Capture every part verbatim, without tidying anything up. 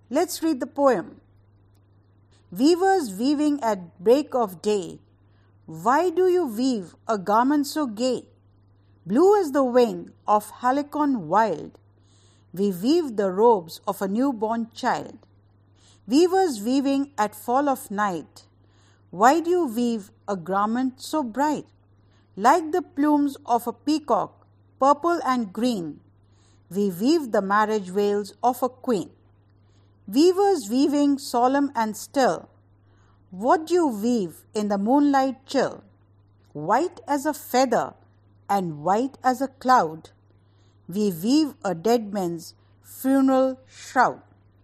Let's read the poem. Weavers weaving at break of day, why do you weave a garment so gay? Blue as the wing of Helicon wild, we weave the robes of a newborn child. Weavers weaving at fall of night, why do you weave a garment so bright? Like the plumes of a peacock, purple and green, we weave the marriage veils of a queen. Weavers weaving solemn and still, what do you weave in the moonlight chill? White as a feather and white as a cloud, we weave a dead man's funeral shroud.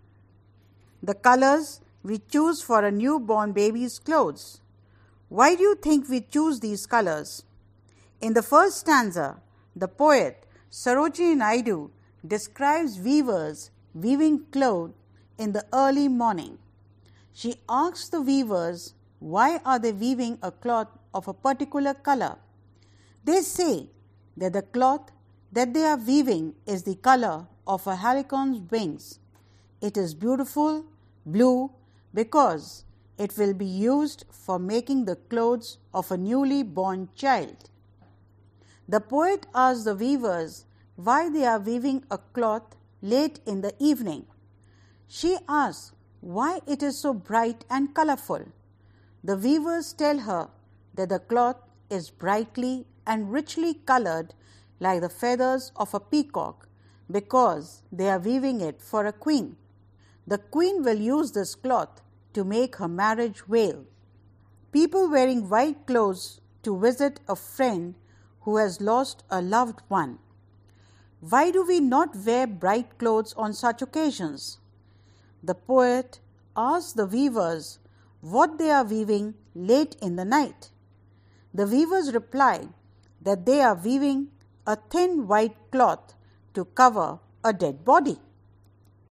The colors we choose for a newborn baby's clothes. Why do you think we choose these colors? In the first stanza, the poet Sarojini Naidu describes weavers weaving cloth in the early morning. She asks the weavers why are they weaving a cloth of a particular color. They say that the cloth that they are weaving is the color of a halicon's wings. It is beautiful blue because it will be used for making the clothes of a newly born child. The poet asks the weavers why they are weaving a cloth late in the evening. She asks why it is so bright and colorful. The weavers tell her that the cloth is brightly and richly colored like the feathers of a peacock because they are weaving it for a queen. The queen will use this cloth to make her marriage veil. People wearing white clothes to visit a friend who has lost a loved one. Why do we not wear bright clothes on such occasions? The poet asks the weavers what they are weaving late in the night. The weavers reply that they are weaving a thin white cloth to cover a dead body.